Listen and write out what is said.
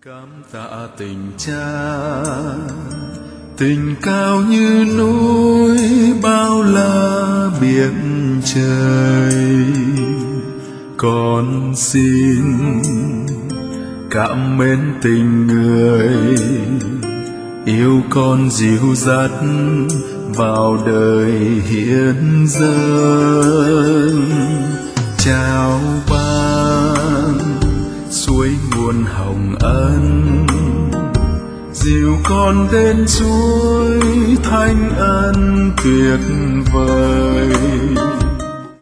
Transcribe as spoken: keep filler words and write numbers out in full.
Cảm tạ tình cha, tình cao như núi bao la biển trời. Con xin cảm mến tình người, yêu con dìu dắt vào đời hiện dâng. Chào ban suối nguồn hồng ân, dìu con đến suối thánh ân tuyệt vời.